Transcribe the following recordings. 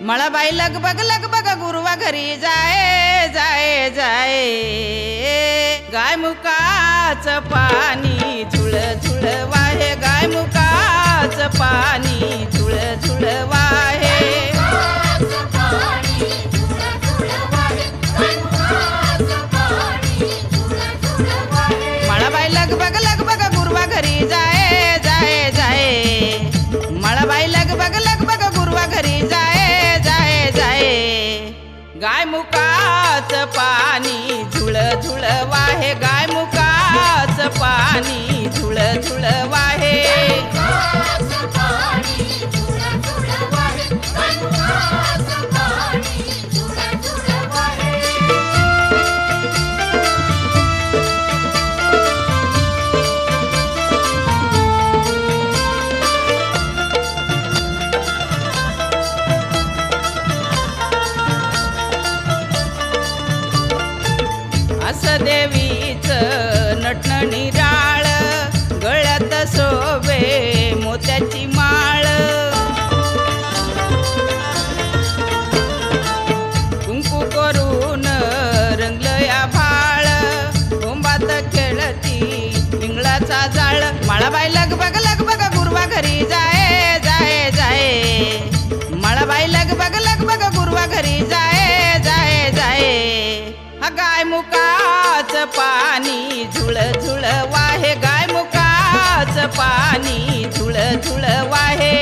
मळाबाई लगबग गुरुवा घरी जाए जाए जाए गाय मुकाचं पाणी झुळ झुळ वाहे गाय मुकाचं पाणी झुळ झुळ वाहे मळाबाई लगबग गुरुवा घरी जाए जाए जाए मळाबाई लगबग गुरुवा घरी जाए जाए जाए गाय मुकाचं पाणी झुळ झुळ वाहे गाय मुकाचं पाणी झुळ झुळ वाहे असं देवीचं नटन निराळ गळ्यात शोभे मोत्याची माळ कुंकू करून रंगलं या भाळ कोंबात खेळती पिंगळाचा जाळ मळाबाई लगबग गुरुवा घरी जाए जाए जाए मळाबाई लगबग गुरुवा घरी जाए जाए जाए गाय मुकाचं पाणी झुळ झुळ वाहे गाय मुकाचं पाणी झुळ झुळ वाहे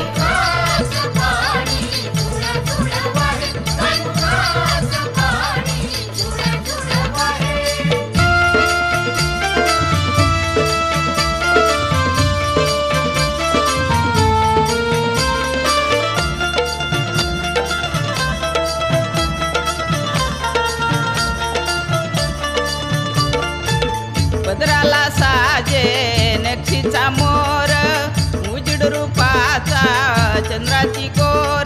पदराला साजे नक्षीचा मोर उजड रूपाचा चंद्राची कोर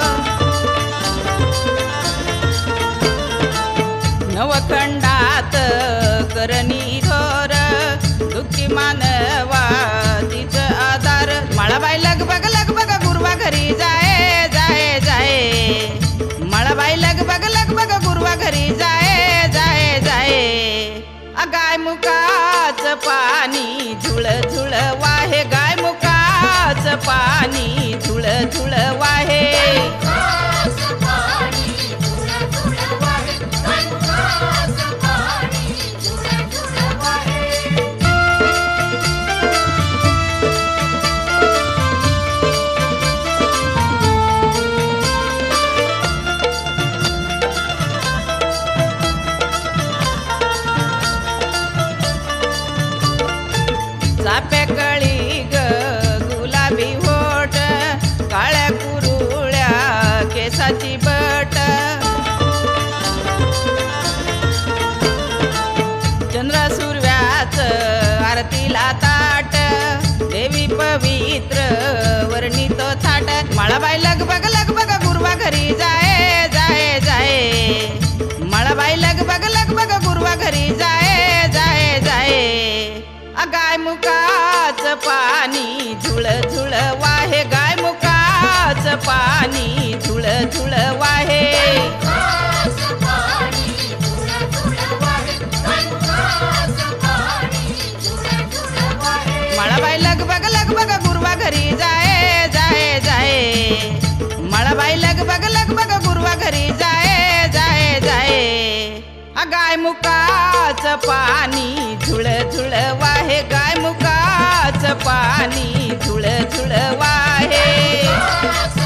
नवखंडात करणी थोर दुःखी मानवा तिचं आधार मळाबाई लगबग गुरुवा घरी जाए जाए जाए मळाबाई लगबग गुरुवा घरी जाए जाए जाए गाय मुकाचं पाणी झुळ झुळ वाहे गाय मुकाचं पाणी झुळ झुळ वाहे चाप्या कळी ग गुलाबी होट काळ्या कुरुळ्या केसाची बट चंद्र सूर्याचं आरतीला ताट देवी पवित्र वर्णित थाट मळाबाई लगबग गुरुवा घरी जाए जाए जाए मळाबाई लगबग गुरुवा घरी जाए जाए जाए गाय मुकाचं पाणी झुळ झुळ वाहे गाय मुकाचं पाणी झुळ झुळ वाहे मळाबाई लगबग गुरुवा घरी जाए जाए जाए मळाबाई लगबग गुरुवा घरी जाए जाए जाए गाय मुकाचं पाणी झुळ झुळ वाहे गाय मुकाचं पाणी झुळ झुळ वाहे